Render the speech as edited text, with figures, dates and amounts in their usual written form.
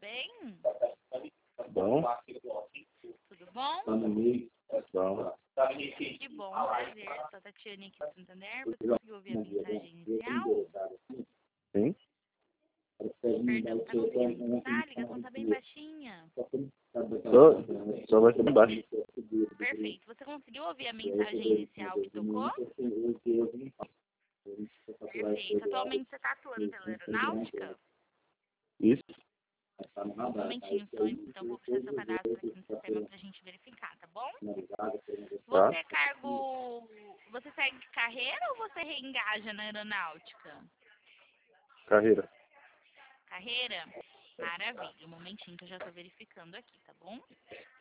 bem? Bom. Tudo bom? Bom. Que bom, prazer. Sou a Tatiane aqui do Santander. Você conseguiu ouvir a mensagem inicial? Sim? Perdão, tá conseguindo escutar? A ligação tá bem baixinha. Só vai ser baixo. Perfeito. Você conseguiu ouvir a mensagem inicial que tocou? Perfeito. Atualmente você está atuando pela aeronáutica? Isso? Um momentinho só, então vou fechar seu cadastro aqui no sistema pra gente verificar, tá bom? Tá. Você é cargo... Você segue carreira ou você reengaja na aeronáutica? Carreira. Carreira? Maravilha. Um momentinho que eu já tô verificando aqui, tá bom?